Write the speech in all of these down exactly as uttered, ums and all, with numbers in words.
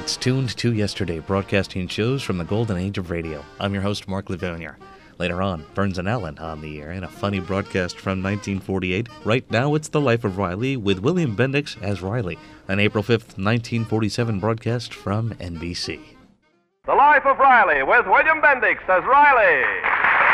It's Tuned to Yesterday, broadcasting shows from the golden age of radio. I'm your host, Mark Levonier. Later on, Burns and Allen on the air in a funny broadcast from nineteen forty-eight. Right now, it's The Life of Riley with William Bendix as Riley, an April fifth, nineteen forty-seven broadcast from N B C. The Life of Riley with William Bendix as Riley.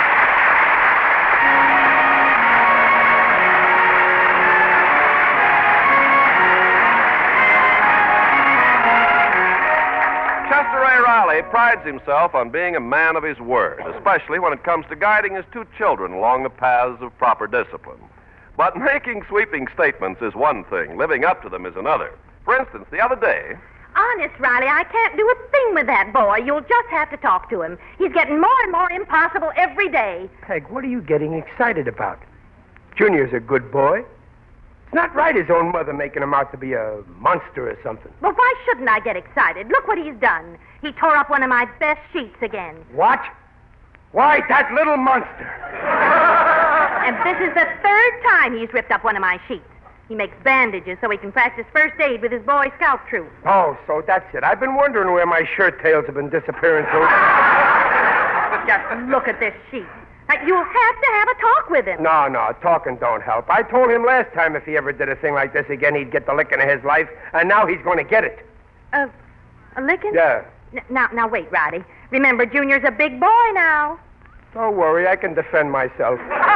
Chester A. Riley prides himself on being a man of his word, especially when it comes to guiding his two children along the paths of proper discipline. But making sweeping statements is one thing, living up to them is another. For instance, the other day... Honest, Riley, I can't do a thing with that boy. You'll just have to talk to him. He's getting more and more impossible every day. Peg, what are you getting excited about? Junior's a good boy. It's not right his own mother making him out to be a monster or something. Well, why shouldn't I get excited? Look what he's done. He tore up one of my best sheets again. What? Why, that little monster. And this is the third time he's ripped up one of my sheets. He makes bandages so he can practice first aid with his Boy Scout troop. Oh, so that's it. I've been wondering where my shirt tails have been disappearing to. Just look at this sheet. Now, you'll have to have a talk with him. No, no, talking don't help. I told him last time if he ever did a thing like this again, he'd get the licking of his life, and now he's going to get it. Uh, a licking? Yeah. N- now, now, wait, Riley. Remember, Junior's a big boy now. Don't worry, I can defend myself.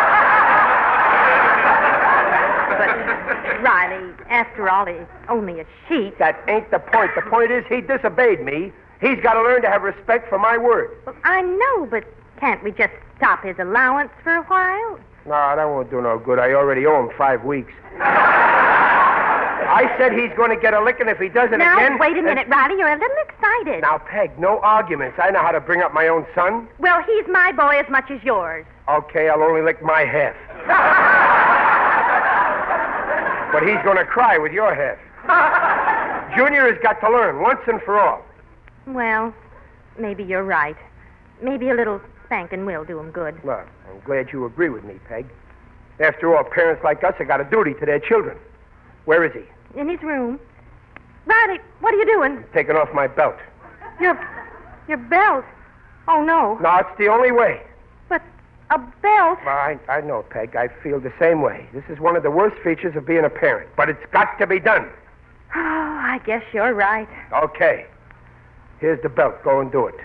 But, Riley, after all, it's only a sheet. That ain't the point. The point is he disobeyed me. He's got to learn to have respect for my word. Well, I know, but can't we just stop his allowance for a while? No, that won't do no good. I already owe him five weeks. I said he's going to get a licking if he does it now, again. Now, wait a minute, and... Riley. You're a little excited. Now, Peg, no arguments. I know how to bring up my own son. Well, he's my boy as much as yours. Okay, I'll only lick my half. But he's going to cry with your half. Junior has got to learn once and for all. Well, maybe you're right. Maybe a little spanking will do him good. Well, I'm glad you agree with me, Peg. After all, parents like us have got a duty to their children. Where is he? In his room. Riley, what are you doing? I'm taking off my belt. Your, your belt? Oh, no. No, it's the only way. But a belt? Well, I, I know, Peg. I feel the same way. This is one of the worst features of being a parent. But it's got to be done. Oh, I guess you're right. Okay. Here's the belt. Go and do it.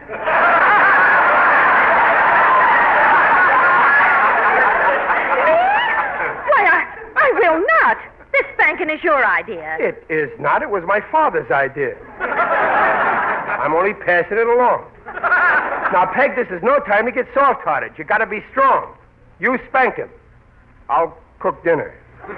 I will not. This spanking is your idea. It is not. It was my father's idea. I'm only passing it along. Now, Peg, this is no time to get soft-hearted. You got to be strong. You spank him. I'll cook dinner.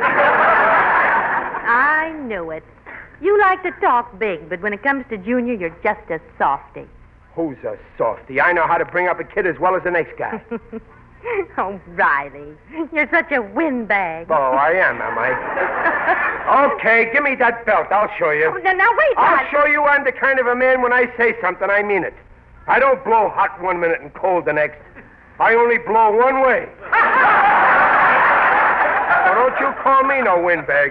I knew it. You like to talk big, but when it comes to Junior, you're just a softy. Who's a softy? I know how to bring up a kid as well as the next guy. Oh, Riley, you're such a windbag. Oh, I am, am I? Okay, give me that belt. I'll show you. Oh, now, now, wait, I'll Riley. show you I'm the kind of a man when I say something, I mean it. I don't blow hot one minute and cold the next. I only blow one way. So don't you call me no windbag.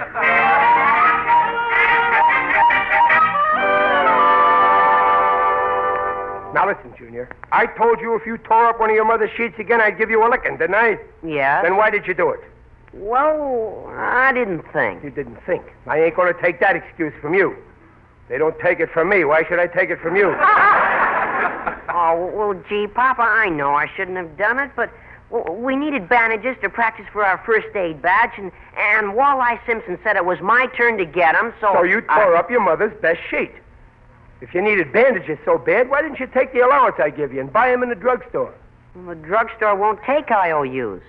Now listen, Junior. I told you if you tore up one of your mother's sheets again, I'd give you a licking, didn't I? Yeah? Then why did you do it? Well, I didn't think. You didn't think. I ain't going to take that excuse from you. They don't take it from me. Why should I take it from you? Oh, well, gee, Papa, I know I shouldn't have done it, but well, we needed bandages to practice for our first aid badge, and, and Walleye Simpson said it was my turn to get them, so... So you tore I... up your mother's best sheet. If you needed bandages so bad, why didn't you take the allowance I give you and buy them in the drugstore? Well, the drugstore won't take I O Us.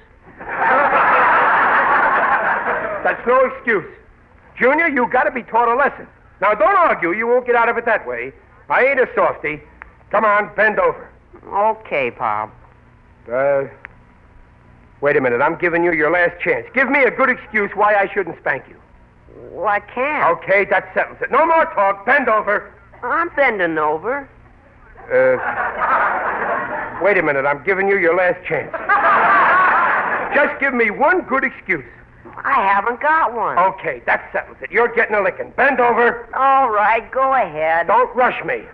That's no excuse. Junior, you got to be taught a lesson. Now, don't argue. You won't get out of it that way. I ain't a softy. Come on, bend over. Okay, Pop. Uh, wait a minute. I'm giving you your last chance. Give me a good excuse why I shouldn't spank you. Well, I can't. Okay, that settles it. No more talk. Bend over. I'm bending over. Uh, wait a minute. I'm giving you your last chance. Just give me one good excuse. I haven't got one. Okay, that settles it. You're getting a licking. Bend over. All right, go ahead. Don't rush me.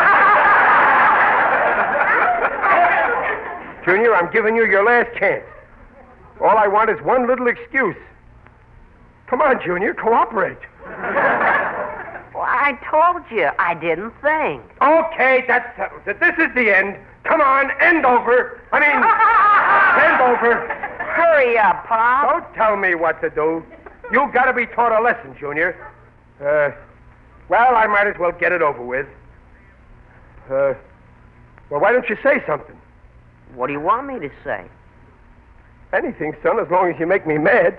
Junior, I'm giving you your last chance. All I want is one little excuse. Come on, Junior, cooperate. Well, I told you I didn't think. Okay, that settles it. This is the end. Come on, end over. I mean, bend over. Hurry up, Pop. Don't tell me what to do. You've got to be taught a lesson, Junior. Uh, well, I might as well get it over with. Uh, well, why don't you say something? What do you want me to say? Anything, son, as long as you make me mad.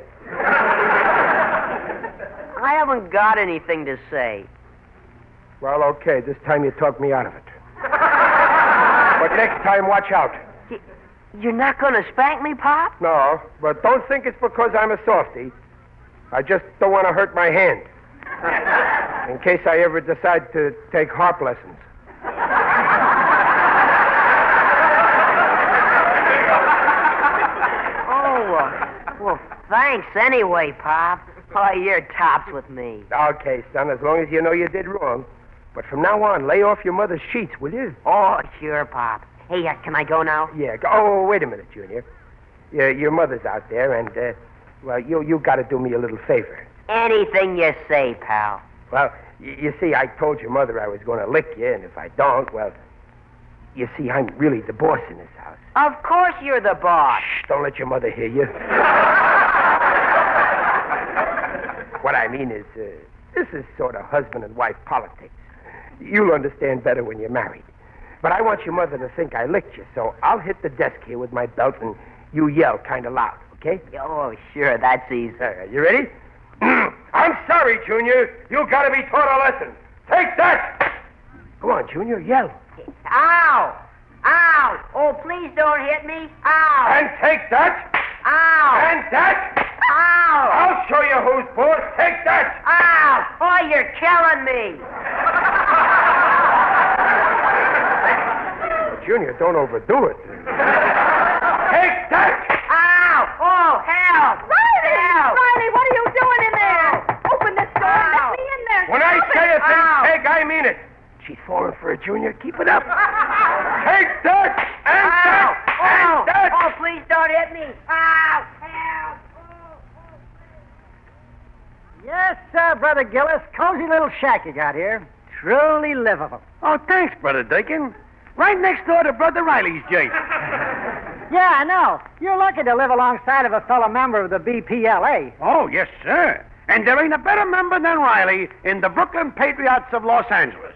I haven't got anything to say. Well, okay, this time you talk me out of it. But next time, watch out. Y- You're not going to spank me, Pop? No, but don't think it's because I'm a softy. I just don't want to hurt my hand. In case I ever decide to take harp lessons. Oh, uh, well, thanks anyway, Pop. Oh, you're tops with me. Okay, son, as long as you know you did wrong. But from now on, lay off your mother's sheets, will you? Oh, sure, Pop. Hey, uh, can I go now? Yeah. Go. Oh, wait a minute, Junior. Yeah, your mother's out there, and, uh, well, you you got to do me a little favor. Anything you say, pal. Well, y- you see, I told your mother I was going to lick you, and if I don't, well, you see, I'm really the boss in this house. Of course you're the boss. Shh, don't let your mother hear you. What I mean is, uh, this is sort of husband and wife politics. You'll understand better when you're married. But I want your mother to think I licked you, so I'll hit the desk here with my belt and you yell kind of loud, okay? Oh, sure, that's easy. Uh, you ready? I'm sorry, Junior. You got to be taught a lesson. Take that! Go on, Junior, yell. Ow! Ow! Oh, please don't hit me. Ow! And take that! Ow! And that! Ow! I'll show you who's boss. Take that! Ow! Oh, you're killing me. Junior, don't overdo it. Take that! Ow! Oh, help! Riley! Help! Riley, what are you doing in there? Open this door and let Ow. me in there. When I Stop say it. a thing, Ow. take, I mean it. She's falling for it, Junior. Keep it up. Take that! And Ow! that! Oh! And that! Oh, please don't hit me. Ow! Help! Yes, sir, Brother Gillis. Cozy little shack you got here. Truly livable. Oh, thanks, Brother Dakin. Right next door to Brother Riley's joint. Yeah, I know. You're lucky to live alongside of a fellow member of the B P L A. Oh, yes, sir. And there ain't a better member than Riley in the Brooklyn Patriots of Los Angeles.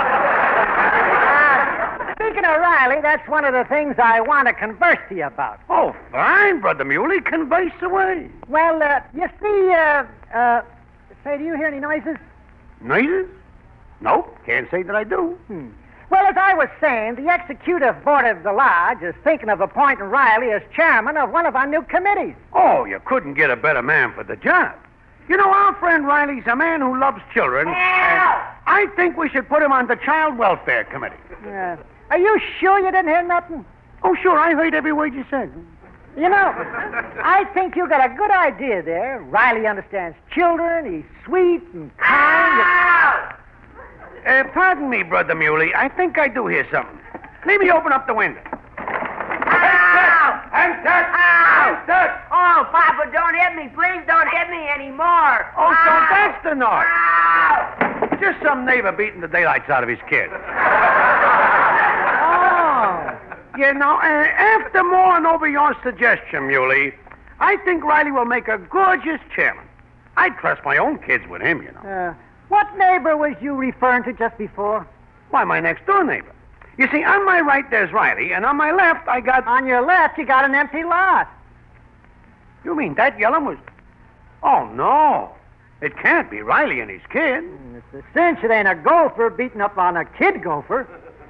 Uh, speaking of Riley, that's one of the things I want to converse to you about. Oh, fine, Brother Muley. Converse away. Well, uh, you see, uh, uh, say, do you hear any noises? Noises? Nope, can't say that I do. Hmm. Well, as I was saying, the executive board of the lodge is thinking of appointing Riley as chairman of one of our new committees. Oh, you couldn't get a better man for the job. You know, our friend Riley's a man who loves children. And I think we should put him on the Child Welfare Committee. Uh, are you sure you didn't hear nothing? Oh, sure, I heard every word you said. You know, I think you got a good idea there. Riley understands children. He's sweet and kind. Ow! Uh, pardon me, Brother Muley. I think I do hear something. Let me open up the window. Ow! And that! Ow! And that! Oh, Papa, don't hit me. Please don't hit me anymore. Oh, so Ow! that's the noise. Ow! Just some neighbor beating the daylights out of his kid. Oh. You know, uh, after mulling over your suggestion, Muley, I think Riley will make a gorgeous chairman. I'd trust my own kids with him, you know. Uh, what neighbor was you referring to just before? Why, my next-door neighbor. You see, on my right there's Riley, and on my left I got... On your left, you got an empty lot. You mean that yellow was... Oh, no. It can't be Riley and his kid. It's a cinch it ain't a gopher beating up on a kid gopher.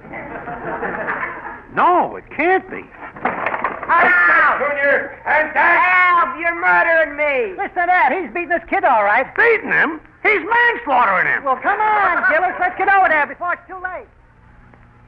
No, it can't be. Ow! Junior! And that! Help! You're murdering me. Listen to that. He's beating this kid all right. Beating him? He's manslaughtering him. Well, come on, Gillis. Let's get over there before it's too late.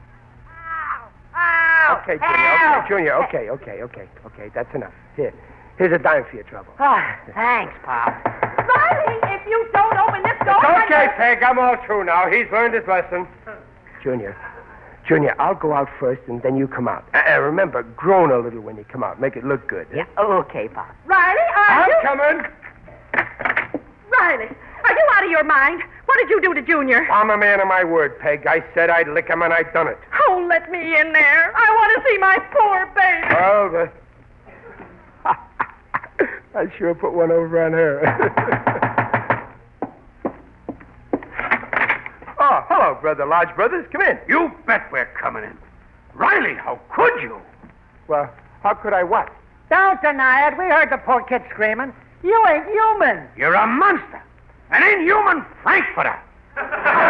Ow! Ow! Okay, Help! Junior, okay, Junior, okay, okay, okay, okay, that's enough. Here, Here's a dime for your trouble. Ah, thanks, Pop. Riley, if you don't open this door... It's okay, Peg. I'm all through now. He's learned his lesson. Junior. Junior, I'll go out first, and then you come out. Uh, remember, groan a little when you come out. Make it look good. Yeah, okay, Pop. Riley, are I'm you... coming. Riley, are you out of your mind? What did you do to Junior? I'm a man of my word, Peg. I said I'd lick him, and I done it. Oh, let me in there. I want to see my poor baby. Well, the... I sure put one over on her. Oh, hello, Brother Lodge Brothers. Come in. You bet we're coming in. Riley, how could you? Well, how could I what? Don't deny it. We heard the poor kid screaming. You ain't human. You're a monster. An inhuman frankfurter. But,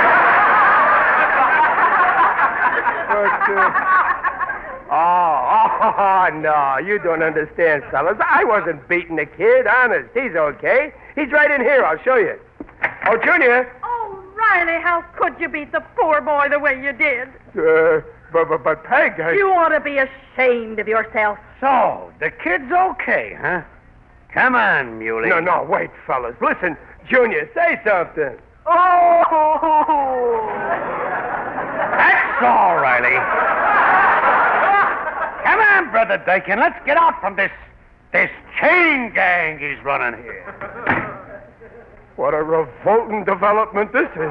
uh... Oh, oh, no, you don't understand, fellas. I wasn't beating the kid, honest. He's okay. He's right in here. I'll show you. Oh, Junior. Oh, Riley, how could you beat the poor boy the way you did? Uh, but, but, but Peg, I... You ought to be ashamed of yourself. So, the kid's okay, huh? Come on, Muley. No, no, wait, fellas. Listen, Junior, say something. Oh! That's all, Riley. Come on, Brother Dakin. Let's get out from this, this chain gang he's running here. What a revolting development this is.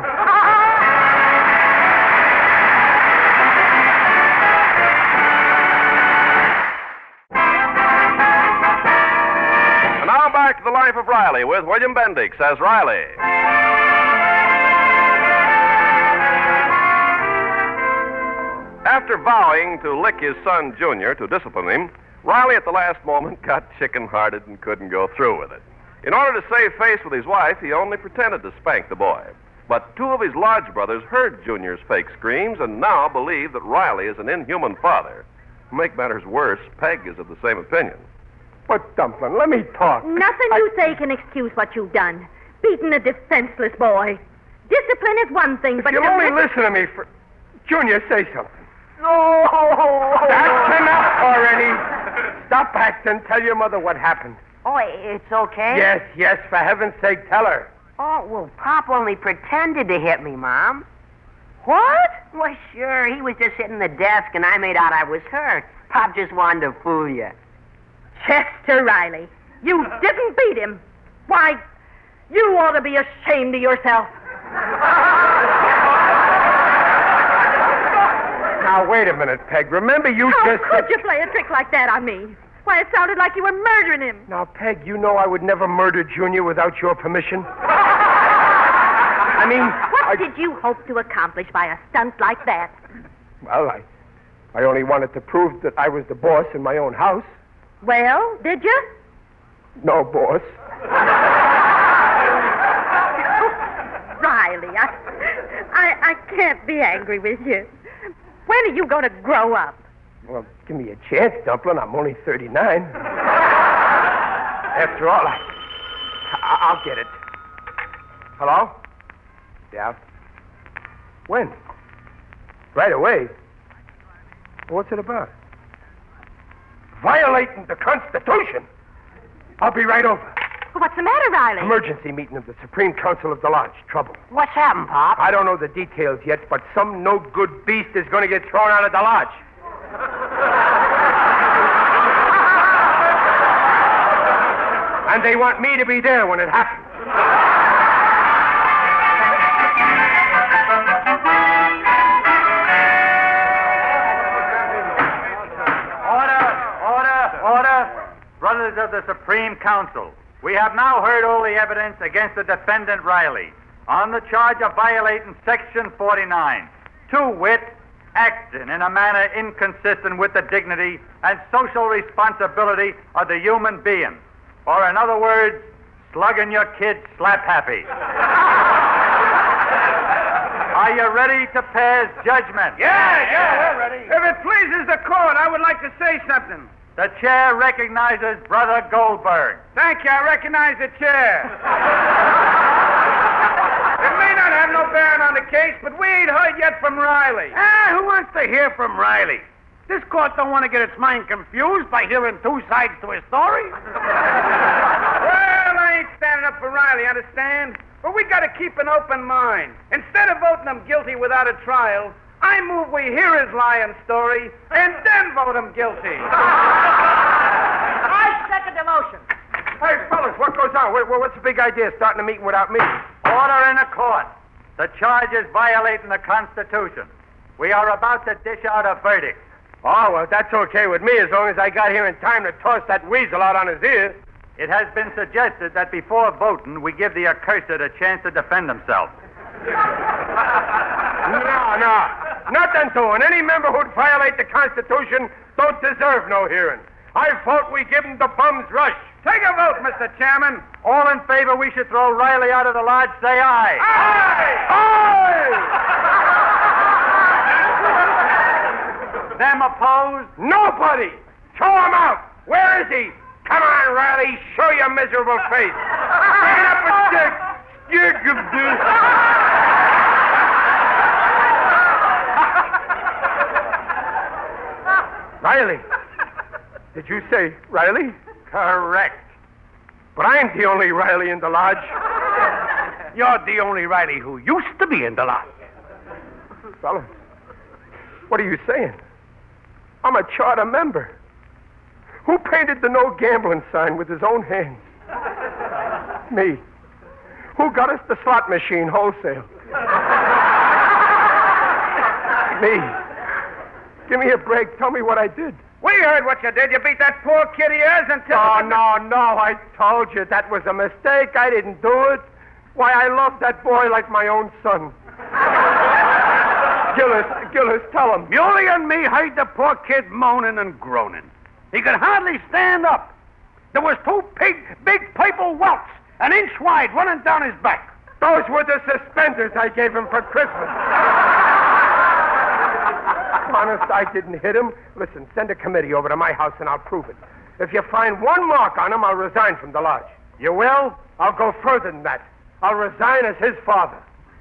And now back to the life of Riley with William Bendix as Riley. After vowing to lick his son Junior to discipline him, Riley at the last moment got chicken-hearted and couldn't go through with it. In order to save face with his wife, he only pretended to spank the boy. But two of his Lodge brothers heard Junior's fake screams and now believe that Riley is an inhuman father. To make matters worse, Peg is of the same opinion. But, Dumpling, let me talk. Nothing I... you say can excuse what you've done. Beating a defenseless boy. Discipline is one thing, If but... you'll to only lick- listen to me for... Junior, say something. Oh! That's enough already. Stop acting. Tell your mother what happened. Oh, it's okay? Yes, yes, for heaven's sake, tell her. Oh, well, Pop only pretended to hit me, Mom. What? Well, sure. He was just hitting the desk, and I made out I was hurt. Pop just wanted to fool you. Chester Riley, you didn't beat him. Why, you ought to be ashamed of yourself. Now, wait a minute, Peg. Remember you How just... could you play a trick like that on me? Why, it sounded like you were murdering him. Now, Peg, you know I would never murder Junior without your permission. I mean... What I... did you hope to accomplish by a stunt like that? Well, I... I only wanted to prove that I was the boss in my own house. Well, did you? No, boss. Riley, I, I, I can't be angry with you. When are you going to grow up? Well, give me a chance, Dumpling. I'm only thirty-nine. After all, I, I, I'll get it. Hello? Yeah. When? Right away. What's it about? Violating the Constitution. I'll be right over. What's the matter, Riley? Emergency meeting of the Supreme Council of the Lodge. Trouble. What's happened, Pop? I don't know the details yet, but some no-good beast is going to get thrown out of the lodge. And they want me to be there when it happens. Brothers of the Supreme Council, we have now heard all the evidence against the defendant Riley on the charge of violating Section forty-nine, to wit, acting in a manner inconsistent with the dignity and social responsibility of the human being, or in other words, slugging your kid slap-happy. Are you ready to pass judgment? Yeah, yeah, we're ready. If it pleases the court, I would like to say something. The chair recognizes Brother Goldberg. Thank you. I recognize the chair. It may not have no bearing on the case, but we ain't heard yet from Riley. Ah, who wants to hear from Riley? This court don't want to get its mind confused by hearing two sides to a story. Well, I ain't standing up for Riley, understand? But we got to keep an open mind. Instead of voting him guilty without a trial, I move we hear his lying story and then vote him guilty. I second the motion. Hey, fellas, what goes on? What, what's the big idea starting a meeting without me? Order in the court. The charge is violating the Constitution. We are about to dish out a verdict. Oh, well, that's okay with me as long as I got here in time to toss that weasel out on his ear. It has been suggested that before voting, we give the accursed a chance to defend himself. No, no. Nothing doing. Any member who'd violate the Constitution don't deserve no hearing. I vote we give him the bum's rush. Take a vote, Mister Chairman. All in favor we should throw Riley out of the lodge, say aye. Aye! Aye! Them opposed? Nobody! Throw him out! Where is he? Come on, Riley. Show your miserable face. Get up a stick. Stick of this. Riley. Did you say Riley? Correct. But I'm the only Riley in the lodge. You're the only Riley who used to be in the lodge. Fellas, what are you saying? I'm a charter member. Who painted the no gambling sign with his own hands? Me. Who got us the slot machine wholesale? Me. Give me a break. Tell me what I did. We heard what you did. You beat that poor kid of yours until... Oh, no, no. I told you that was a mistake. I didn't do it. Why, I love that boy like my own son. Gillis, Gillis, tell him. Muley and me heard the poor kid moaning and groaning. He could hardly stand up. There was two big, big purple welts, an inch wide, running down his back. Those were the suspenders I gave him for Christmas. Honest, I didn't hit him. Listen, send a committee over to my house and I'll prove it. If you find one mark on him, I'll resign from the lodge. You will? I'll go further than that. I'll resign as his father.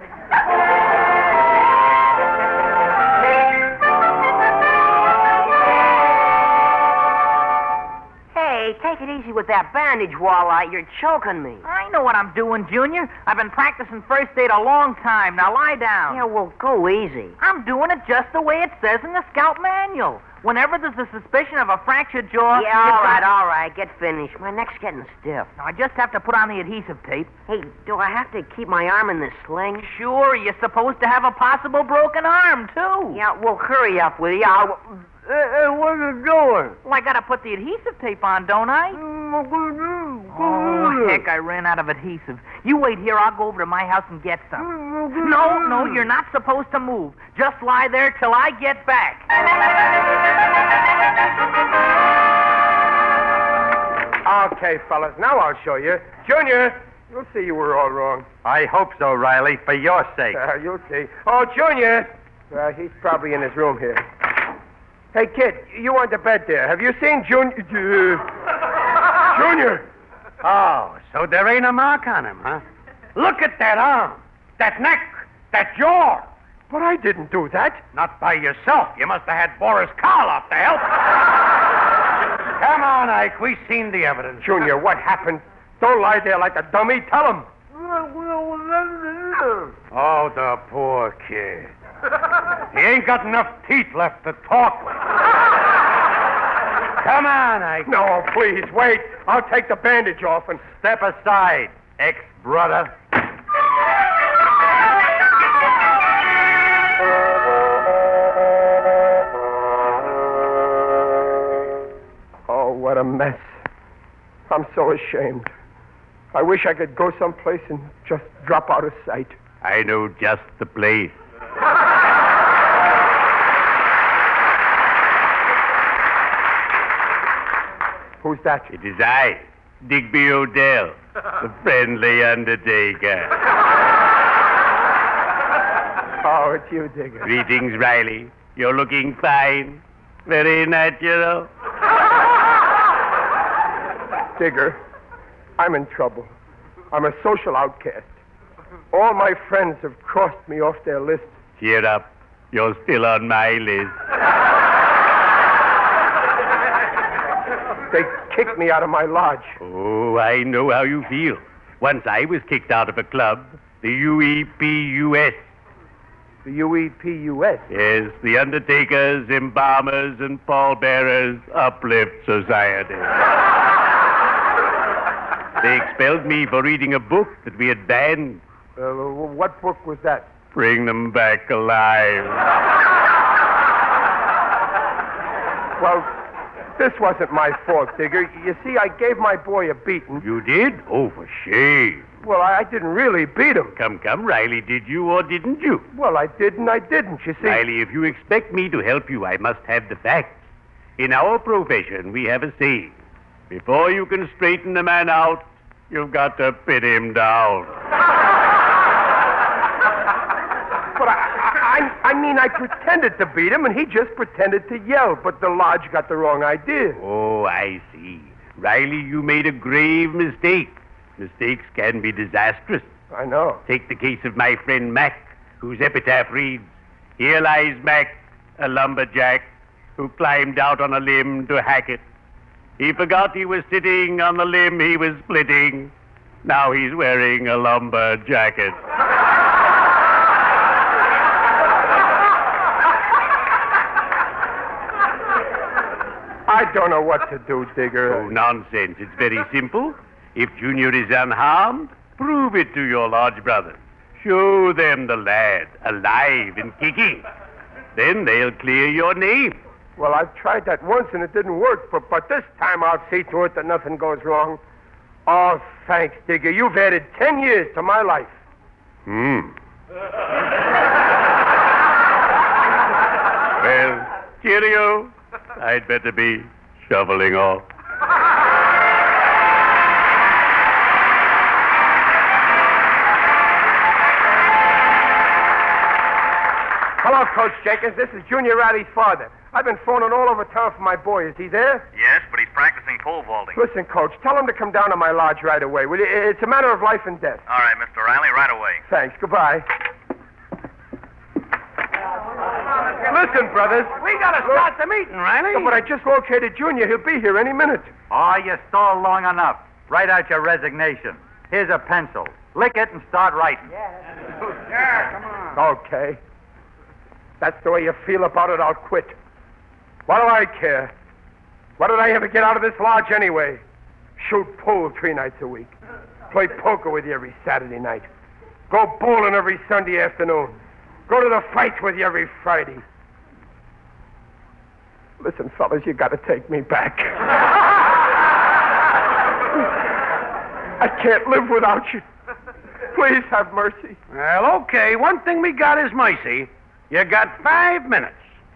Hey, take it easy with that bandage, Walleye. You're choking me. I know what I'm doing, Junior. I've been practicing first aid a long time. Now lie down. Yeah, well, go easy. I'm doing it just the way it says in the Scout Manual. Whenever there's a suspicion of a fractured jaw... Yeah, all right, all right. Get finished. My neck's getting stiff. Now, I just have to put on the adhesive tape. Hey, do I have to keep my arm in the sling? Sure, you're supposed to have a possible broken arm, too. Yeah, well, hurry up with you. I'll... Hey, hey, what are you doing? Well, I gotta put the adhesive tape on, don't I? Oh, heck, I ran out of adhesive. You wait here, I'll go over to my house and get some. No, no, you're not supposed to move. Just lie there till I get back. Okay, fellas, now I'll show you. Junior, you'll see you were all wrong. I hope so, Riley, for your sake. Uh, you'll see. Oh, Junior. Uh, he's probably in his room here. Hey, kid, you on the bed there. Have you seen Junior? Junior. Oh, so there ain't a mark on him, huh? Look at that arm, that neck, that jaw. But I didn't do that. Not by yourself. You must have had Boris Karloff to help. Come on, Ike. We've seen the evidence. Junior, what happened? Don't lie there like a dummy. Tell him. Oh, the poor kid. He ain't got enough teeth left to talk with. Come on, Ike. No, please, wait. I'll take the bandage off and... Step aside, ex-brother. Oh, what a mess. I'm so ashamed. I wish I could go someplace and just drop out of sight. I know just the place. Who's that? It is I, Digby Odell, the friendly undertaker. Oh, it's you, Digger. Greetings, Riley. You're looking fine. Very natural. Digger, I'm in trouble. I'm a social outcast. All my friends have crossed me off their list. Cheer up. You're still on my list. They kicked me out of my lodge. Oh, I know how you feel. Once I was kicked out of a club, the U E P U S. The U E P U S? Yes, the Undertakers, Embalmers, and Pallbearers Uplift Society. They expelled me for reading a book that we had banned. Uh, what book was that? Bring Them Back Alive. Well, this wasn't my fault, Digger. You see, I gave my boy a beating. You did? Oh, for shame. Well, I, I didn't really beat him. Come, come, Riley, did you or didn't you? Well, I did and I didn't, you see. Riley, if you expect me to help you, I must have the facts. In our profession, we have a saying. Before you can straighten a man out, you've got to pin him down. But I, I, I mean, I pretended to beat him, and he just pretended to yell, but the lodge got the wrong idea. Oh, I see. Riley, you made a grave mistake. Mistakes can be disastrous. I know. Take the case of my friend Mac, whose epitaph reads, "Here lies Mac, a lumberjack, who climbed out on a limb to hack it. He forgot he was sitting on the limb he was splitting. Now he's wearing a lumber jacket." I don't know what to do, Digger. Oh, nonsense. It's very simple. If Junior is unharmed, prove it to your lodge brothers. Show them the lad, alive and kicking. Then they'll clear your name. Well, I've tried that once and it didn't work, but, but this time I'll see to it that nothing goes wrong. Oh, thanks, Digger. You've added ten years to my life. Hmm. Well, cheerio. I'd better be shoveling off. Hello, Coach Jenkins. This is Junior Riley's father. I've been phoning all over town for my boy. Is he there? Yes, but he's practicing pole vaulting. Listen, Coach, tell him to come down to my lodge right away. Will you? It's a matter of life and death. All right, Mister Riley, right away. Thanks. Goodbye. Listen, brothers. We gotta start the meeting, Riley. No, but I just located Junior. He'll be here any minute. Oh, you stalled long enough. Write out your resignation. Here's a pencil. Lick it and start writing. Yeah, come on. Okay. That's the way you feel about it, I'll quit. What do I care? What did I ever get out of this lodge anyway? Shoot pool three nights a week. Play poker with you every Saturday night. Go bowling every Sunday afternoon. Go to the fights with you every Friday. Listen, fellas, you got to take me back. I can't live without you. Please have mercy. Well, okay. One thing we got is mercy. You got five minutes.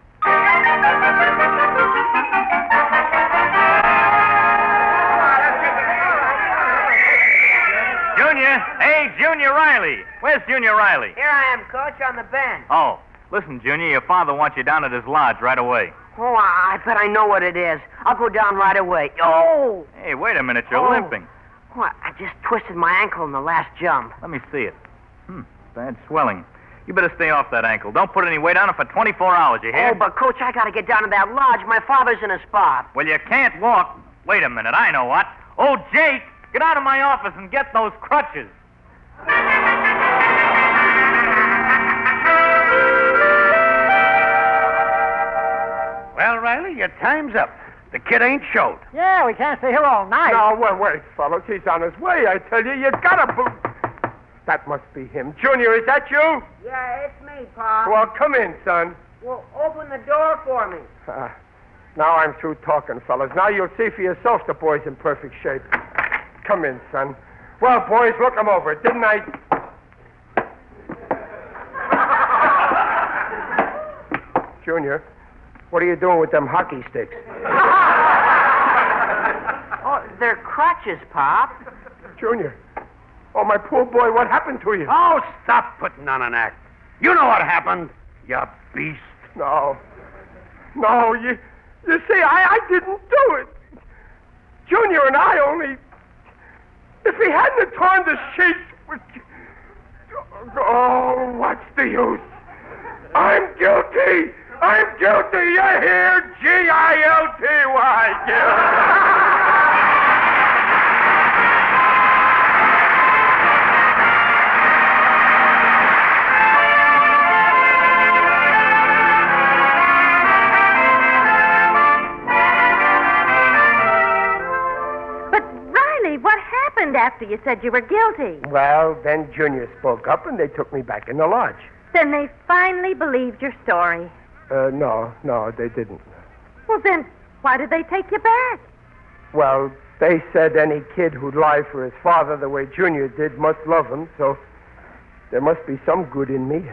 Junior! Hey, Junior Riley! Where's Junior Riley? Here I am, Coach, on the bench. Oh, listen, Junior, your father wants you down at his lodge right away. Oh, I bet I know what it is. I'll go down right away. Oh! Hey, wait a minute, you're Oh. limping. Oh, I just twisted my ankle in the last jump. Let me see it. Hmm, bad swelling. You better stay off that ankle. Don't put any weight on it for twenty-four hours, you hear? Oh, but, Coach, I got to get down to that lodge. My father's in a spot. Well, you can't walk. Wait a minute, I know what. Oh, Jake, get out of my office and get those crutches. Well, Riley, your time's up. The kid ain't showed. Yeah, we can't stay here all night. No, wait, wait, fellas. He's on his way, I tell you. You gotta... Bo- that must be him. Junior, is that you? Yeah, it's me, Pa. Well, come in, son. Well, open the door for me. Uh, now I'm through talking, fellas. Now you'll see for yourself the boy's in perfect shape. Come in, son. Well, boys, look him over. Didn't I... Junior, what are you doing with them hockey sticks? Oh, they're crutches, Pop. Junior. Oh, my poor boy, what happened to you? Oh, stop putting on an act. You know what happened, you beast. No. No, you... You see, I, I didn't do it. Junior and I only... If he hadn't have torn the sheets... With... Oh, what's the use? I'm guilty. I'm guilty. You hear? G I L T Y. Guilty. after you said you were guilty. Well, then Junior spoke up and they took me back in the lodge. Then they finally believed your story. Uh, no, no, they didn't. Well, then, why did they take you back? Well, they said any kid who'd lie for his father the way Junior did must love him, so there must be some good in me.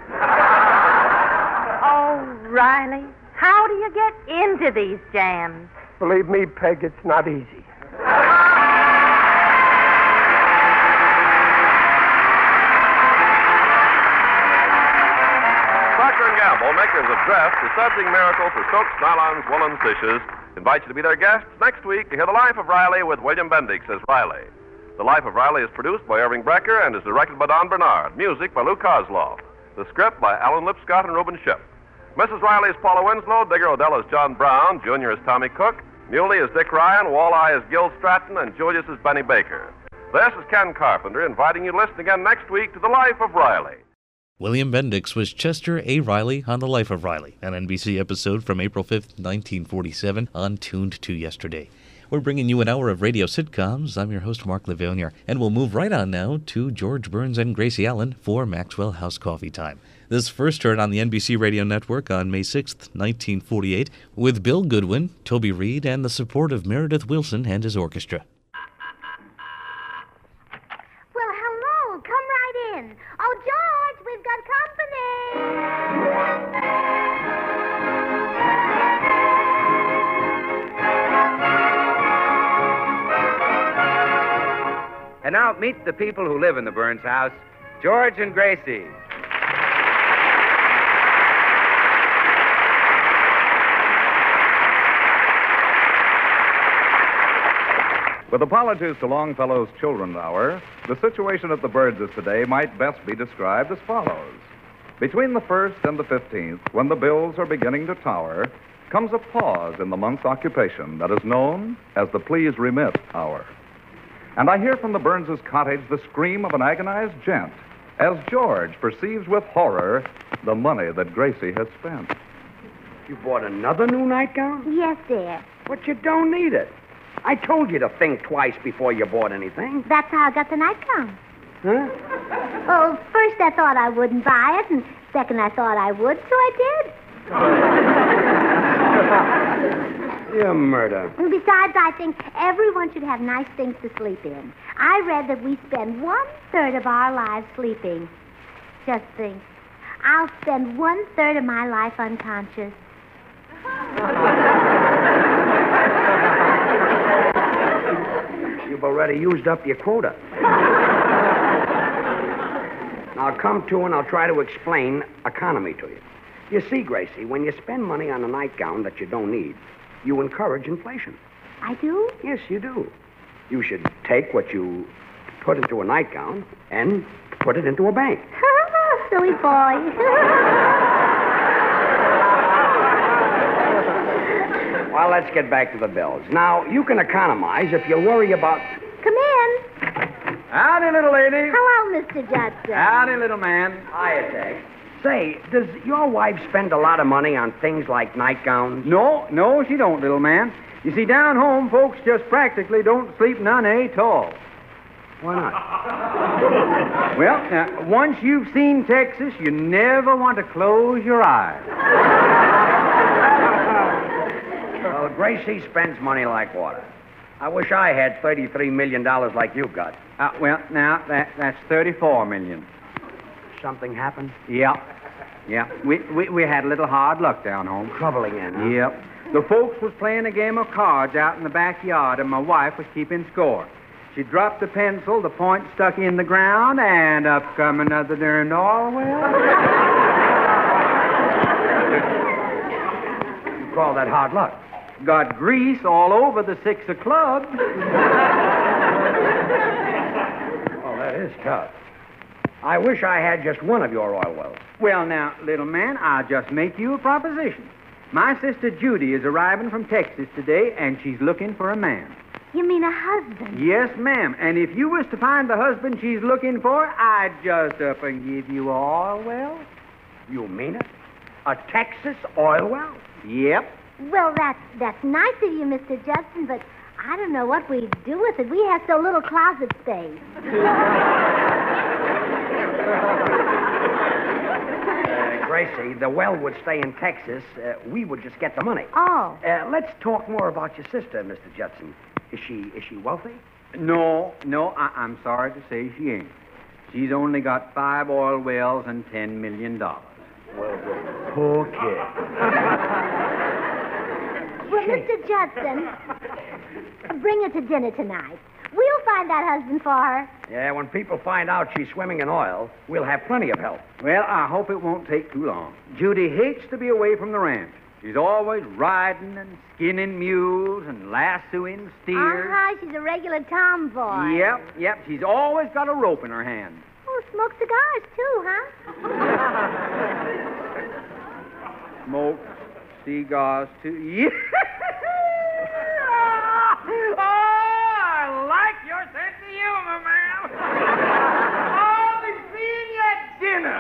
Oh, Riley, how do you get into these jams? Believe me, Peg, it's not easy. Procter and Gamble, makers of Dress, the sudsing miracle for soaps, nylons, woolens, dishes, invite you to be their guests next week to hear The Life of Riley with William Bendix as Riley. The Life of Riley is produced by Irving Brecker and is directed by Don Bernard. Music by Lou Kozloff. The script by Alan Lipscott and Reuben Ship. Missus Riley is Paula Winslow, Digger Odell is John Brown, Junior is Tommy Cook, Muley is Dick Ryan, Walleye is Gil Stratton, and Julius is Benny Baker. This is Ken Carpenter inviting you to listen again next week to The Life of Riley. William Bendix was Chester A. Riley on The Life of Riley, an N B C episode from April fifth, nineteen forty-seven, on Tuned to Yesterday. We're bringing you an hour of radio sitcoms. I'm your host, Mark Livonia, and we'll move right on now to George Burns and Gracie Allen for Maxwell House Coffee Time. This first heard on the N B C Radio Network on May sixth, nineteen forty-eight, with Bill Goodwin, Toby Reed, and the support of Meredith Wilson and his orchestra. Well, hello. Come right in. Oh, George, we've got company. And now, meet the people who live in the Burns house, George and Gracie. With apologies to Longfellow's Children's Hour, the situation at the Byrds' today might best be described as follows. Between the first and the fifteenth, when the bills are beginning to tower, comes a pause in the month's occupation that is known as the Please Remit Hour. And I hear from the Burns' cottage the scream of an agonized gent as George perceives with horror the money that Gracie has spent. You bought another new nightgown? Yes, dear. But you don't need it. I told you to think twice before you bought anything. That's how I got the nightgown. Huh? Well, first I thought I wouldn't buy it, and second I thought I would, so I did. You murder. And besides, I think everyone should have nice things to sleep in. I read that we spend one-third of our lives sleeping. Just think. I'll spend one-third of my life unconscious. You've already used up your quota. Now come to and I'll try to explain economy to you. You see, Gracie, when you spend money on a nightgown that you don't need, you encourage inflation. I do? Yes, you do. You should take what you put into a nightgown and put it into a bank. Silly boy. Well, let's get back to the bills. Now, you can economize if you worry about... Come in. Howdy, little lady. Hello, Mister Judson. Howdy, little man. Hiya, Tex. Say, does your wife spend a lot of money on things like nightgowns? No, no, she don't, little man. You see, down home, folks just practically don't sleep none at all. Why not? Well, now, once you've seen Texas, you never want to close your eyes. Well, Gracie spends money like water. I wish I had thirty-three million dollars like you got. Uh, well, now, that, that's thirty-four million. Something happened? Yeah. Yeah. We, we, we had a little hard luck down home. Trouble again, huh? Yep. The folks was playing a game of cards out in the backyard, and my wife was keeping score. She dropped the pencil, the point stuck in the ground, and up come another darn Orwell. You call that hard luck? Got grease all over the six of clubs. Oh, that is tough. I wish I had just one of your oil wells. Well, now, little man, I'll just make you a proposition. My sister Judy is arriving from Texas today, and she's looking for a man. You mean a husband? Yes, ma'am. And if you was to find the husband she's looking for, I'd just up and give you a oil well. You mean it? A Texas oil well? Yep. Well, that's, that's nice of you, Mister Judson, but I don't know what we'd do with it. We have so little closet space. Uh, Gracie, the well would stay in Texas. Uh, we would just get the money. Oh. Uh, let's talk more about your sister, Mister Judson. Is she is she wealthy? No, no, I- I'm sorry to say she ain't. She's only got five oil wells and ten million dollars. Well, poor kid. Well, Mister Judson, bring her to dinner tonight. We'll find that husband for her. Yeah, when people find out she's swimming in oil, we'll have plenty of help. Well, I hope it won't take too long. Judy hates to be away from the ranch. She's always riding and skinning mules and lassoing steers. Uh-huh, she's a regular tomboy. Yep, yep. She's always got a rope in her hand. Oh, smoke cigars, too, huh? Smoke cigars, too. Yeah. Oh, I like your sense of humor, ma'am. I'll be seeing you at dinner.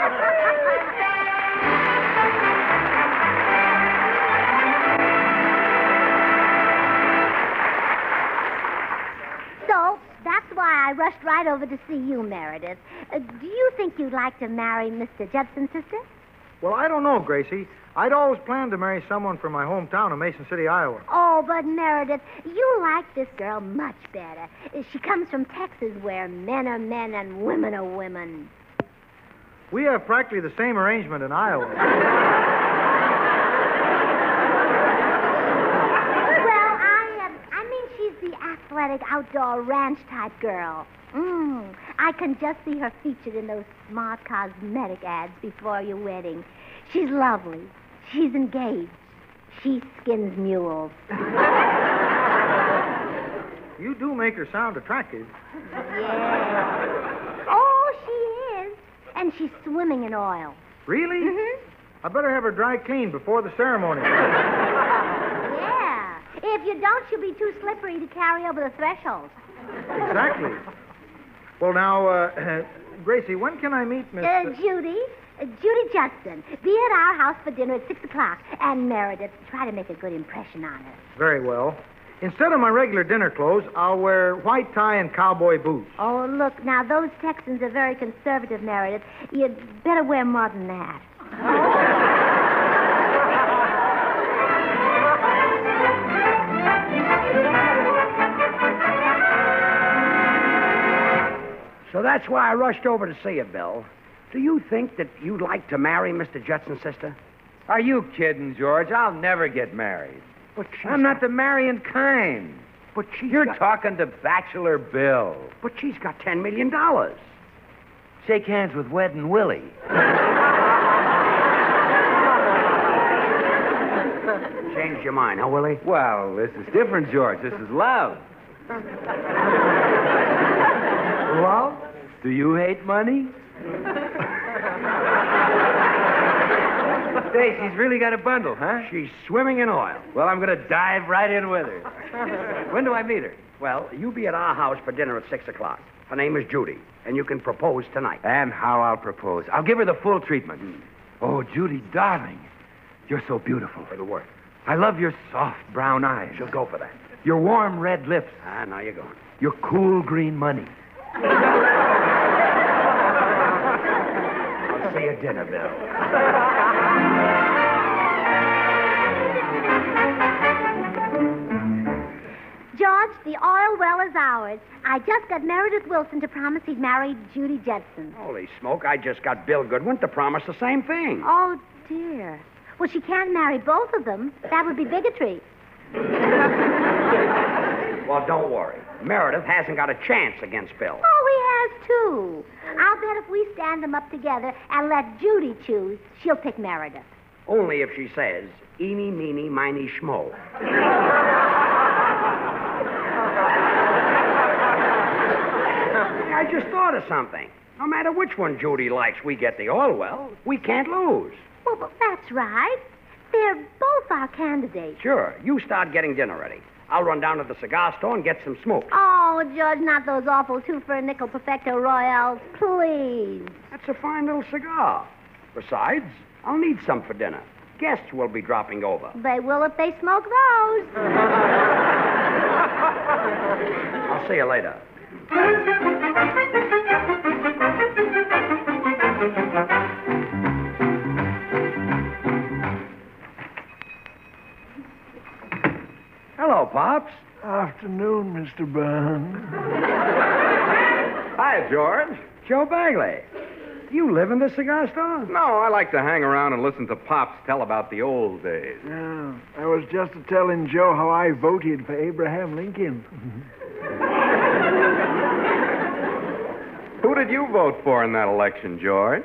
So, that's why I rushed right over to see you, Meredith. Uh, do you think you'd like to marry Mister Judson's sister? Well, I don't know, Gracie. I'd always planned to marry someone from my hometown of Mason City, Iowa. Oh, but Meredith, you like this girl much better. Uh, She comes from Texas, where men are men and women are women. We have practically the same arrangement in Iowa. Well, I, um, I mean, she's the athletic outdoor ranch type girl. Mm, I can just see her featured in those smart cosmetic ads before your wedding. She's lovely. She's engaged. She skins mules. You do make her sound attractive. Yeah. Oh, she is. And she's swimming in oil. Really? Mm-hmm. I better have her dry clean before the ceremony. Yeah. If you don't, she'll be too slippery to carry over the threshold. Exactly. Well, now, uh, Gracie, when can I meet Miss... Uh, Judy. Uh, Judy Judson. Be at our house for dinner at six o'clock. And Meredith, try to make a good impression on her. Very well. Instead of my regular dinner clothes, I'll wear white tie and cowboy boots. Oh, look, now, those Texans are very conservative, Meredith. You'd better wear more than that. So that's why I rushed over to see you, Bill. Do you think that you'd like to marry Mister Judson's sister? Are you kidding, George? I'll never get married. But she's I'm not the marrying kind. But she's You're got... talking to Bachelor Bill. But she's got ten million dollars. Shake hands with Wedding Willie. Change your mind, huh, Willie? Well, this is different, George. This is love. Love? Do you hate money? Say, she's really got a bundle, huh? She's swimming in oil. Well, I'm going to dive right in with her. When do I meet her? Well, you be at our house for dinner at six o'clock. Her name is Judy, and you can propose tonight. And how I'll propose. I'll give her the full treatment. Mm. Oh, Judy, darling, you're so beautiful. It'll work. I love your soft brown eyes. She'll go for that. Your warm red lips. Ah, now you're going. Your cool green money. I'll see you at dinner, Bill. George, the oil well is ours. I just got Meredith Wilson to promise he'd marry Judy Judson. Holy smoke, I just got Bill Goodwin to promise the same thing. Oh, dear. Well, she can't marry both of them. That would be bigotry. Well, don't worry. Meredith hasn't got a chance against Bill. Oh, he has, too. I'll bet if we stand them up together and let Judy choose, she'll pick Meredith. Only if she says, eeny, meeny, miny, schmo. I just thought of something. No matter which one Judy likes, we get the oil well. We can't lose. Well, but that's right. They're both our candidates. Sure. You start getting dinner ready. I'll run down to the cigar store and get some smoke. Oh, George, not those awful two for a nickel Perfecto Royales, please. That's a fine little cigar. Besides, I'll need some for dinner. Guests will be dropping over. They will if they smoke those. I'll see you later. Hello, Pops. Afternoon, Mister Burns. Hi, George. Joe Bagley. You live in the cigar store? No, I like to hang around and listen to Pops tell about the old days. Yeah, I was just telling Joe how I voted for Abraham Lincoln. Who did you vote for in that election, George?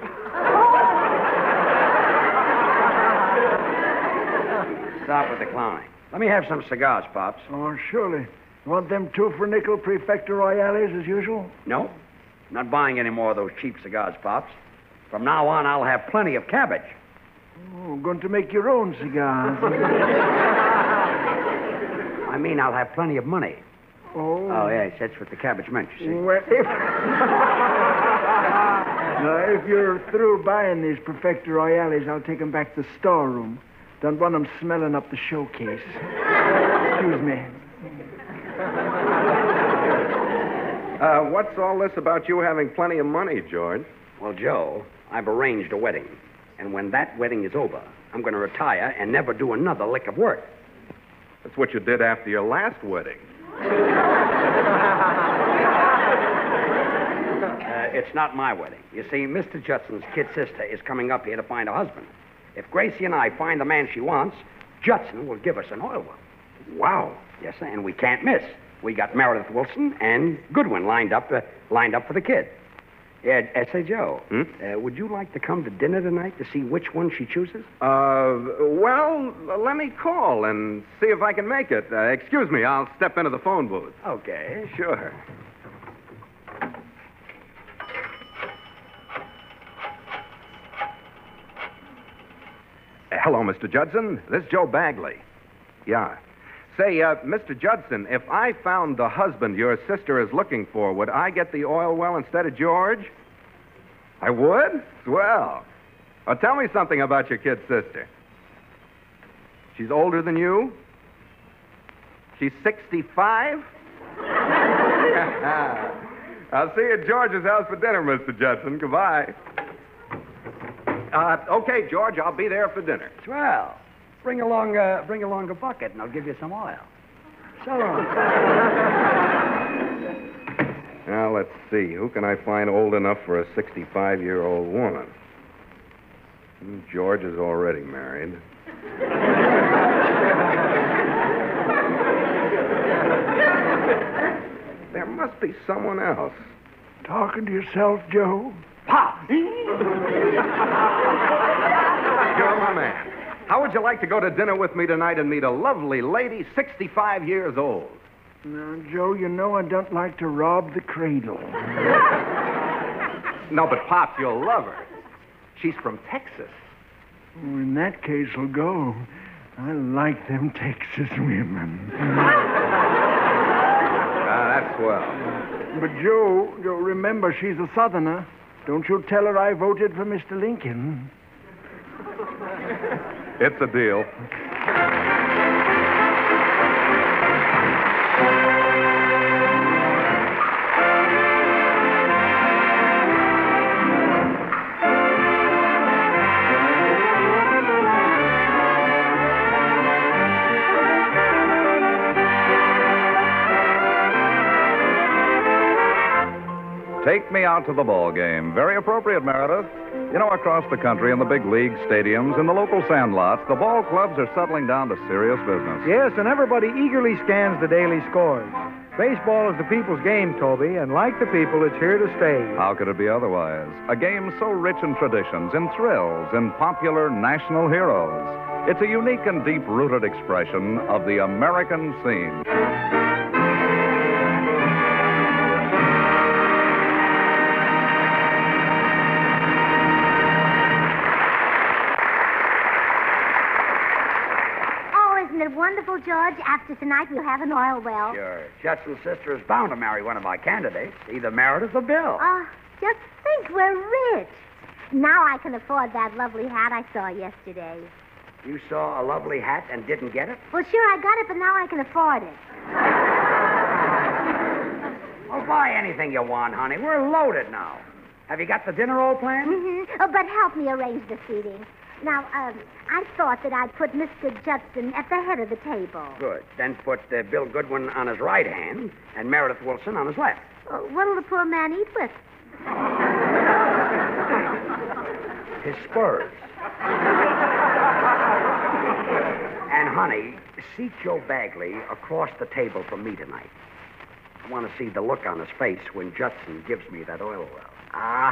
Stop with the clowning. Let me have some cigars, Pops. Oh, surely. You want them two for nickel Prefecto Royales as usual? No. Not buying any more of those cheap cigars, Pops. From now on, I'll have plenty of cabbage. Oh, going to make your own cigars. I mean, I'll have plenty of money. Oh. Oh, yes, that's what the cabbage meant, you see. Well, if... now, if you're through buying these Prefecto Royales, I'll take them back to the storeroom. Don't want them smelling up the showcase. Excuse me. Uh, what's all this about you having plenty of money, George? Well, Joe, I've arranged a wedding. And when that wedding is over, I'm going to retire and never do another lick of work. That's what you did after your last wedding. uh, it's not my wedding. You see, Mister Judson's kid sister is coming up here to find a husband. If Gracie and I find the man she wants, Judson will give us an oil well. Wow. Yes, sir, and we can't miss. We got Meredith Wilson and Goodwin lined up uh, lined up for the kid. Yeah, uh, say, Joe, hmm? uh, would you like to come to dinner tonight to see which one she chooses? Uh, well, let me call and see if I can make it. Uh, excuse me, I'll step into the phone booth. Okay. Sure. Uh, hello, Mister Judson. This is Joe Bagley. Yeah. Say, uh, Mister Judson, if I found the husband your sister is looking for, would I get the oil well instead of George? I would? Swell. Well, tell me something about your kid sister. She's older than you? She's sixty-five? I'll see you at George's house for dinner, Mister Judson. Goodbye. Uh, okay, George, I'll be there for dinner. Swell. Bring along, uh, bring along a bucket, and I'll give you some oil. So long. Now, let's see. Who can I find old enough for a sixty-five-year-old woman? George is already married. There must be someone else. Talking to yourself, Joe? Pop! You're my man. How would you like to go to dinner with me tonight and meet a lovely lady, sixty-five years old? Now, Joe, you know I don't like to rob the cradle. No, but, Pop, you'll love her. She's from Texas. Oh, in that case, I'll go. I like them Texas women. Ah, that's swell. But, Joe, Joe, remember, she's a Southerner. Don't you tell her I voted for Mister Lincoln. It's a deal. Take me out to the ball game. Very appropriate, Meredith. You know, across the country, in the big league stadiums, in the local sandlots, the ball clubs are settling down to serious business. Yes, and everybody eagerly scans the daily scores. Baseball is the people's game, Toby, and like the people, it's here to stay. How could it be otherwise? A game so rich in traditions, in thrills, in popular national heroes. It's a unique and deep-rooted expression of the American scene. Wonderful, George. After tonight, we'll have an oil well. Sure. Judson's sister is bound to marry one of our candidates, either Meredith or Bill. Oh, just think, we're rich. Now I can afford that lovely hat I saw yesterday. You saw a lovely hat and didn't get it? Well, sure, I got it, but now I can afford it. Oh, buy anything you want, honey. We're loaded now. Have you got the dinner all planned? Mm-hmm. Oh, but help me arrange the seating. Now, um, I thought that I'd put Mister Judson at the head of the table. Good. Then put uh, Bill Goodwin on his right hand and Meredith Wilson on his left. Uh, what'll the poor man eat with? His spurs. And, honey, seat Joe Bagley across the table from me tonight. I want to see the look on his face when Judson gives me that oil well. Ah.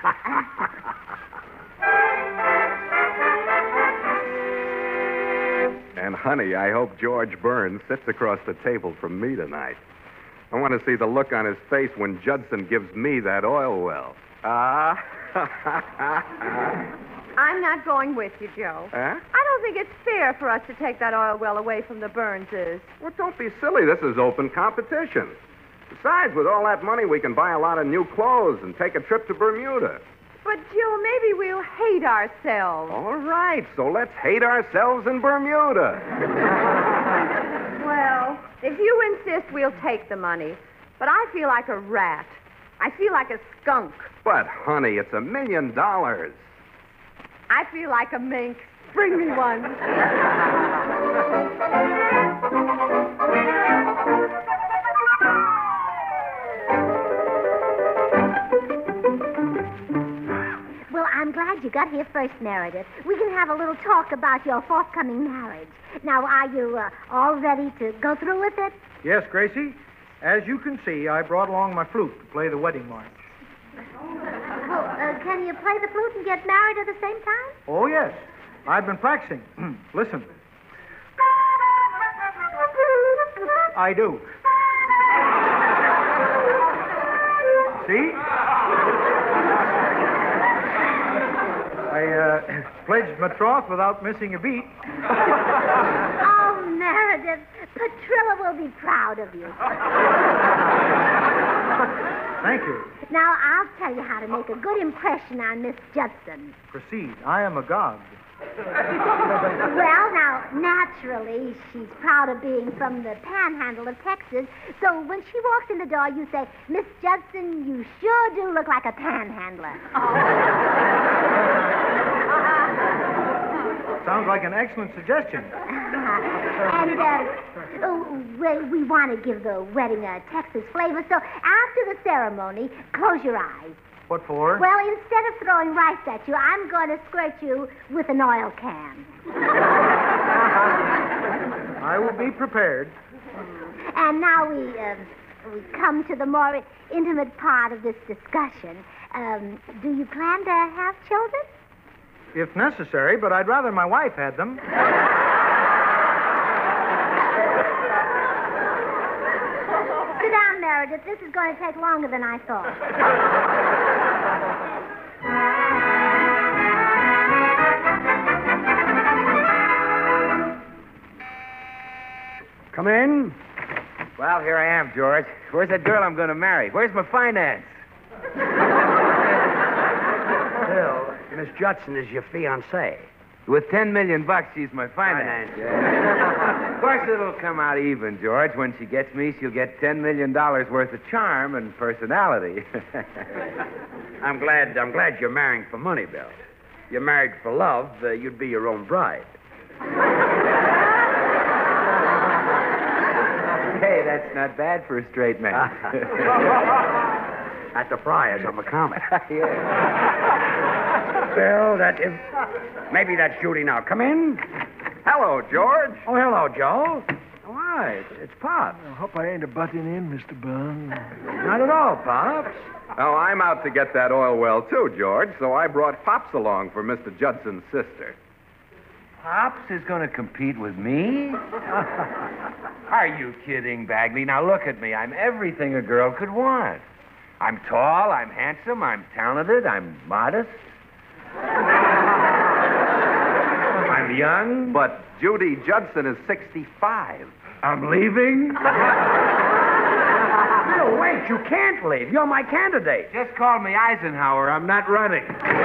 And, honey, I hope George Burns sits across the table from me tonight. I want to see the look on his face when Judson gives me that oil well. Ah. I'm not going with you, Joe. Huh? I don't think it's fair for us to take that oil well away from the Burnses. Well, don't be silly. This is open competition. Besides, with all that money, we can buy a lot of new clothes and take a trip to Bermuda. But, Joe, maybe we'll hate ourselves. All right, so let's hate ourselves in Bermuda. Well, if you insist, we'll take the money. But I feel like a rat. I feel like a skunk. But, honey, it's a million dollars. I feel like a mink. Bring me one. Well, I'm glad you got here first, Meredith. We can have a little talk about your forthcoming marriage. Now, are you uh, all ready to go through with it? Yes, Gracie. As you can see, I brought along my flute to play the wedding march. Well, uh, can you play the flute and get married at the same time? Oh, yes. I've been practicing. Listen. I do. See? I uh, pledged my troth without missing a beat. Oh, Meredith, Patrilla will be proud of you. Thank you. Now, I'll tell you how to make a good impression on Miss Judson. Proceed. I am a god. Well, now, naturally, she's proud of being from the panhandle of Texas. So when she walks in the door, you say, Miss Judson, you sure do look like a panhandler. Sounds like an excellent suggestion. And, uh, oh, well, we want to give the wedding a Texas flavor, so after the ceremony, close your eyes. What for? Well, instead of throwing rice at you, I'm going to squirt you with an oil can. I will be prepared. And now we, uh, we come to the more intimate part of this discussion. Um, do you plan to have children? If necessary, but I'd rather my wife had them. Sit down, Meredith. This is going to take longer than I thought. Come in. Well, here I am, George. Where's that girl I'm going to marry? Where's my finance? Bill, Miss Judson is your fiancée. With ten million bucks, she's my finance. Yeah. Of course, it'll come out even, George. When she gets me, she'll get ten million dollars worth of charm and personality. I'm glad. I'm glad you're marrying for money, Bill. You're married for love. Uh, you'd be your own bride. Hey, that's not bad for a straight man. At the Friars, I'm a comic. Yeah. Bill, that if maybe that's Judy now. Come in. Hello, George. Oh, hello, Joe. Why, it's, it's Pop. I hope I ain't a butting in, Mister Burns. Not at all, Pops. Oh, I'm out to get that oil well, too, George, so I brought Pops along for Mister Judson's sister. Pops is going to compete with me? Are you kidding, Bagley? Now look at me. I'm everything a girl could want. I'm tall, I'm handsome, I'm talented, I'm modest. I'm young. But Judy Judson is sixty-five. I'm leaving? No, wait, you can't leave. You're my candidate. Just call me Eisenhower. I'm not running.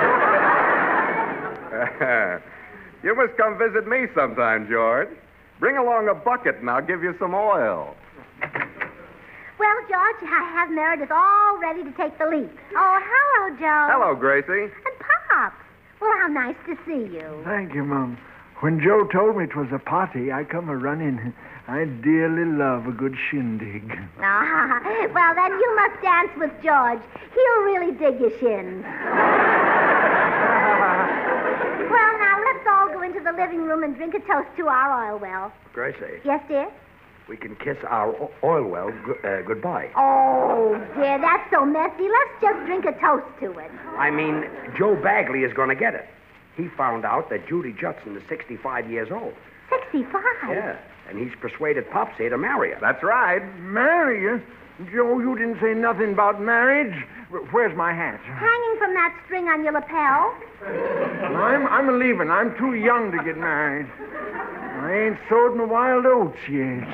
You must come visit me sometime, George. Bring along a bucket and I'll give you some oil. Well, George. I have Meredith all ready to take the leap. Oh, hello, Joe. Hello, Gracie. And Pops. Well, how nice to see you. Thank you, Mum. When Joe told me it was a party, I come a running. I dearly love a good shindig. Ah, well, then you must dance with George. He'll really dig your shins. Well, now, let's all go into the living room and drink a toast to our oil well. Gracie, Yes, dear? we can kiss our o- oil well gu- uh, goodbye. Oh, dear, that's so messy. Let's just drink a toast to it. I mean, Joe Bagley is going to get it. He found out that Judy Judson is sixty-five years old. sixty-five? Yeah, and he's persuaded Popsy to marry her. That's right. Marry you? Joe, you didn't say nothing about marriage. Where's my hat? Hanging from that string on your lapel. I'm, I'm a leaving. I'm too young to get married. I ain't sowed my wild oats yet.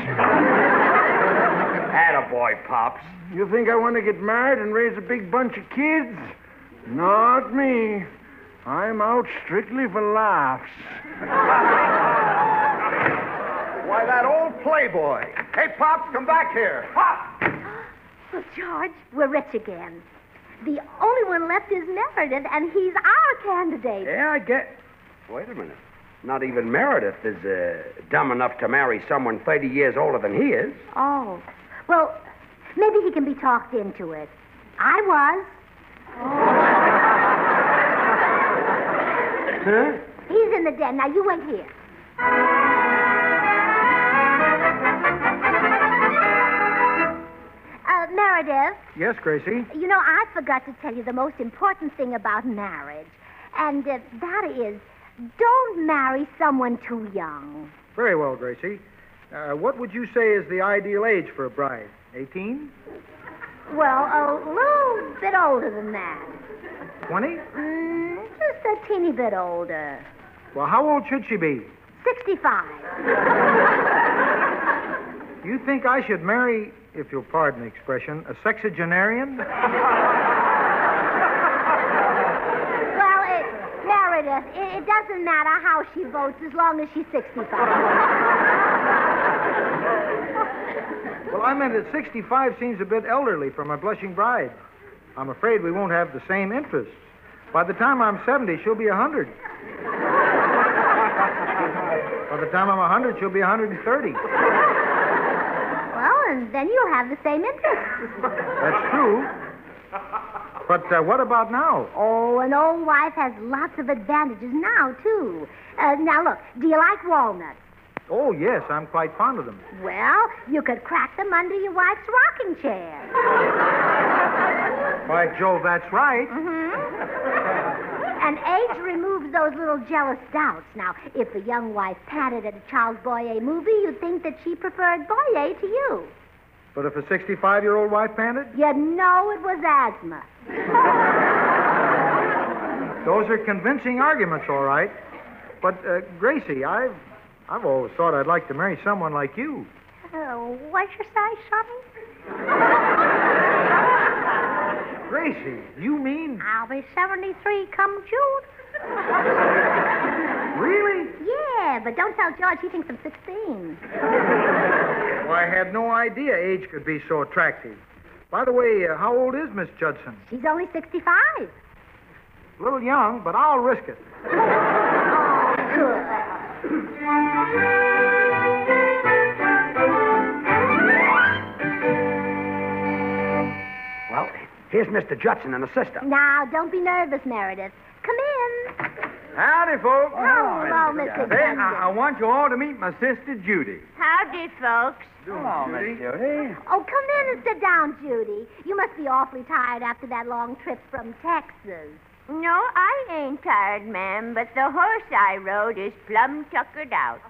Attaboy, Pops. You think I want to get married and raise a big bunch of kids? Not me. I'm out strictly for laughs. Why, that old playboy. Hey, Pops, come back here. Pop! Well, George, we're rich again. The only one left is Meredith, and he's our candidate. Yeah, I get. Wait a minute. Not even Meredith is uh, dumb enough to marry someone thirty years older than he is. Oh. Well, maybe he can be talked into it. I was. Huh? He's in the den. Now, you wait here. Uh, Meredith, Yes, Gracie? you know, I forgot to tell you the most important thing about marriage. And uh, that is, don't marry someone too young. Very well, Gracie. Uh, what would you say is the ideal age for a bride? eighteen? Well, a little bit older than that. twenty? Mm, just a teeny bit older. Well, how old should she be? sixty-five. You think I should marry, if you'll pardon the expression, a sexagenarian? Well, it, Meredith, it, it doesn't matter how she votes as long as she's sixty-five. Well, I meant that sixty-five seems a bit elderly for my blushing bride. I'm afraid we won't have the same interests. By the time I'm seventy, she'll be one hundred. By the time I'm one hundred, she'll be one hundred thirty. Well, and then you'll have the same interests. That's true. But uh, what about now? Oh, an old wife has lots of advantages now, too. Uh, now, look, do you like walnuts? Oh, yes, I'm quite fond of them. Well, you could crack them under your wife's rocking chair. By Jove, that's right. Mm-hmm. And age removes those little jealous doubts. Now, if a young wife panted at a Charles Boyer movie, you'd think that she preferred Boyer to you. But if a sixty-five-year-old wife panted? You'd know it was asthma. Those are convincing arguments, all right. But, uh, Gracie, I've, I've always thought I'd like to marry someone like you. Oh, what's your size, Sonny? Gracie, you mean... I'll be seventy-three come June. Really? Yeah, but don't tell George. He thinks I'm sixteen. Well, I had no idea age could be so attractive. By the way, uh, how old is Miss Judson? She's only sixty-five. A little young, but I'll risk it. Well, here's Mister Judson and the sister. Now, don't be nervous, Meredith. Come in. Howdy, folks. Oh, hello, Mister Say, Judson. I, I want you all to meet my sister, Judy. Howdy, folks. Hello, Miss Judy. Oh, come in and sit down, Judy. You must be awfully tired after that long trip from Texas. No, I ain't tired, ma'am, but the horse I rode is plumb tuckered out.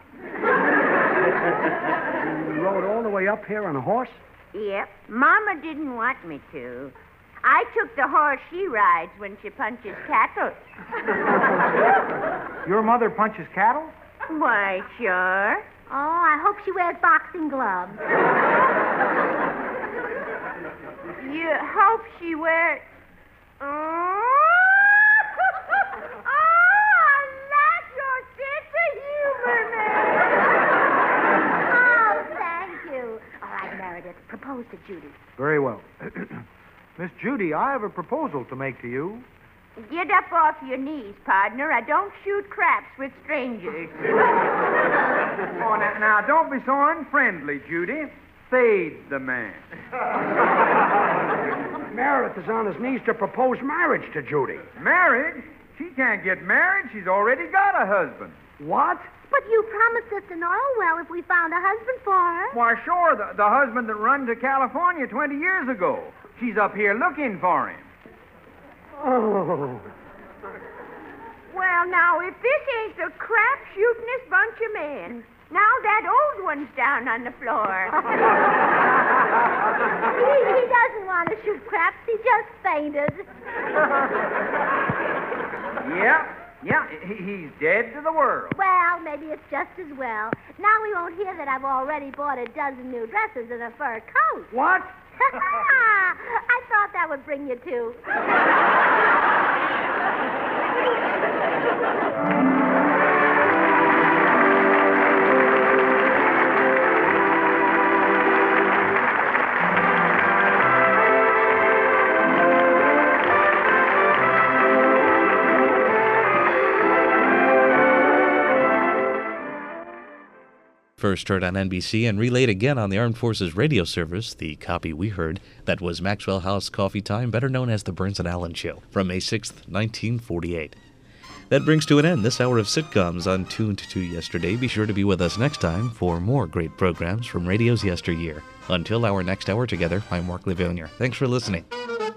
You rode all the way up here on a horse? Yep. Mama didn't want me to. I took the horse she rides when she punches cattle. Your mother punches cattle? Why, sure. Oh, I hope she wears boxing gloves. You hope she wears... Oh, oh, that's your sense of humor, man. Oh, thank you. All right, Meredith, propose to Judy. Very Miss Judy, I have a proposal to make to you. Get up off your knees, partner. I don't shoot craps with strangers. Oh, now, now, don't be so unfriendly, Judy. Fade the man. Meredith is on his knees to propose marriage to Judy. Marriage? She can't get married. She's already got a husband. What? But you promised us an oil well if we found a husband for her. Why, sure, the, the husband that run to California twenty years ago. She's up here looking for him. Oh. Well, now, if this ain't the crap-shootingest bunch of men. Now that old one's down on the floor. he, he doesn't want to shoot craps. He just fainted. Yeah, yeah, he, he's dead to the world. Well, maybe it's just as well. Now we won't hear that I've already bought a dozen new dresses and a fur coat. What? I thought that would bring you to. First heard on N B C and relayed again on the Armed Forces Radio Service, the copy we heard, that was Maxwell House Coffee Time, better known as The Burns and Allen Show, from May sixth, nineteen forty-eight. That brings to an end this hour of sitcoms on Tuned to Yesterday. Be sure to be with us next time for more great programs from radio's yesteryear. Until our next hour together, I'm Mark Livonia. Thanks for listening.